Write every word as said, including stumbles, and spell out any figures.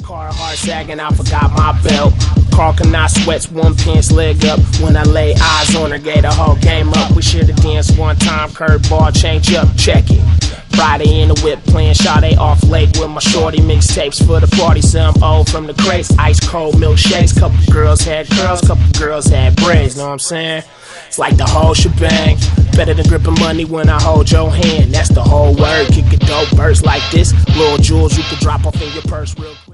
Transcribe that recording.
Carhartt sagging, I forgot my belt. Carl cannot sweats, one pants leg up. When I lay eyes on her, gave the whole game up. We shared the dance one time, curveball, change up, check it. Friday in the whip, playing Sade off lake with my shorty. Mixtapes for the party, some old from the crates. Ice cold milkshakes, couple girls had curls, couple girls had braids, know what I'm saying? It's like the whole shebang. Better than gripping money when I hold your hand. That's the whole word. Kick a dope verse like this. Little jewels you can drop off in your purse real quick.